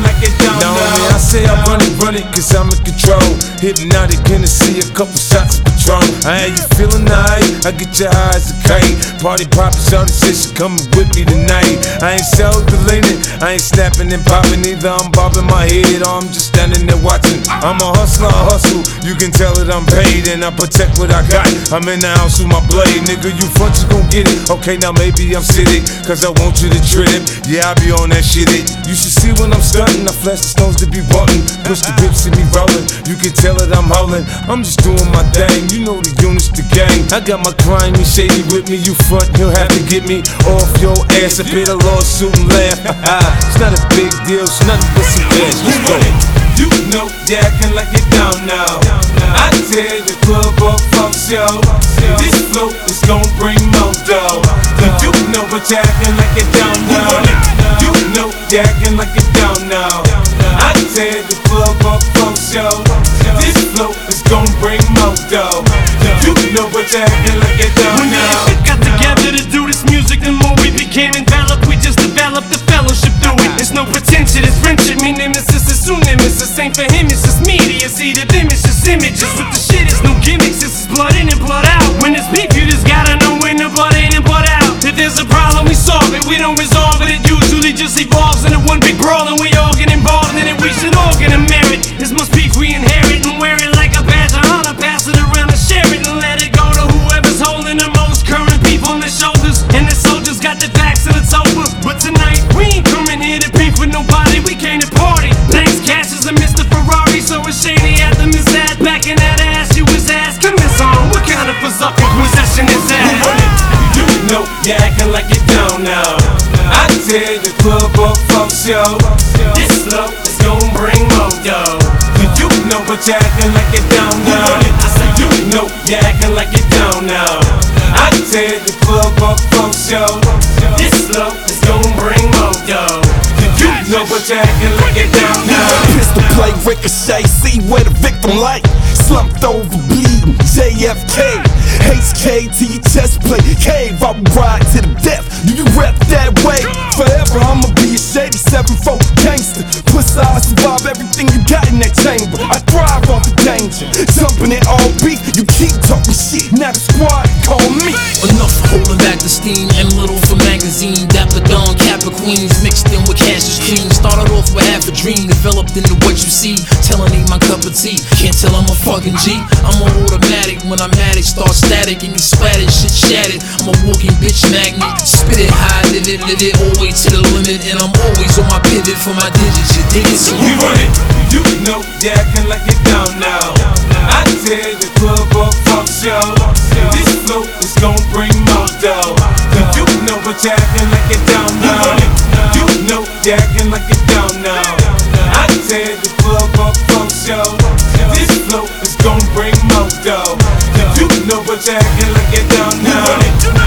like it down now. Now I say I run it, cause I'm in control. Hypnotic Hennessy, a couple shots of Patron. I ain't you feeling nice? I get your eyes a kite. Party poppin', shawty said she coming with me tonight. I ain't self-deleting, I ain't snapping and popping either. I'm bobbing my head or I'm just standing there watching. I'm a hustler, I hustle. You can tell that I'm paid and I protect what I got. I'm in the house with my blade, nigga. You front, you gon' get it. Okay, now maybe I'm sitting, cause I want you to trip. Yeah, I be on that shit. You should see when I'm stunting. I flash the stones to be wanting. Push the whip, see me rolling. You can tell that I'm holding. I'm just doing my thing. You know the units, the gang. I got my grimy shady with me. You front, he'll have to get me off your ass. I pay the lawsuit and laugh. It's not a big deal, it's nothing but some cash. Let's go. You know you acting like it down now. I tear the club up from show. This flow is gon' bring more dough. You know what you acting like it down now. You know you acting like it down now. I tear the club up from show. This flow is gon' bring more dough. You know what you acting like it down now. When we got together to do this music, the more we became enveloped. We just developed the fellowship through it. There's no pretension, it's friendship. Me nemesis is soon nemesis. Ain't for him, it's just media. It's either them, it's just images. With the shit, it's no gimmicks. This is blood in and blood out. When it's beef, you just gotta know when the blood in and blood out. If there's a problem, we solve it. We don't resolve it. It usually just evolves into one big brawl, and we all get involved in it. We should all get a merit. This must beef we inherit and wear it like a badge of honor. Pass it around and share it and let it go to whoever's holding the most current beef on their shoulders. And the soldiers got their backs and it's over. But tonight we ain't coming here to beef with nobody. We came to party. Thanks, Cash is a Mr. Ferrari, so it's shady at the Miss Ad. Back in that ass, you was asking Miss on what kind of berserker possession is that? You know you acting like it down now. I tear the club up from show. This flow is gon' bring more dough. You know what you acting like it down now. I said you know you acting like it down now. I tear the club up from show. This flow is gon' bring more dough. You know what you acting like it down now. Pistol play, ricochet, see where the victim like. Slumped over, bleeding, JFK. HK to your chest plate, cave, I will ride to the death. Do you rep that way? Forever I'ma be a shady 7-4 gangster. Plus I survive everything you got in that chamber. I thrive off the danger, jumping in all beat. You keep talking shit, now the squad call me. Enough holding back the steam, M little for magazine. Dapper Dawn, Kappa Queens, mixed in with Cassius King. Started off with half a dream, developed into what you see. Telling ain't my cup of tea, can't tell I'm a fucking G. I'm an automatic, when I'm at it, start static and you splattered, shit shattered. I'm a walking bitch magnet, spit it high, live it, always to the limit. And I'm always on my pivot for my digits, you dig it? So we run it, you know you acting like it down now. I tear the club up from show. This flow is gon' bring more dough. You know what you acting like it down now. You know you acting like it down now. I tear the club up from show. This flow is gon' bring more dough. You know what you acting like it down now.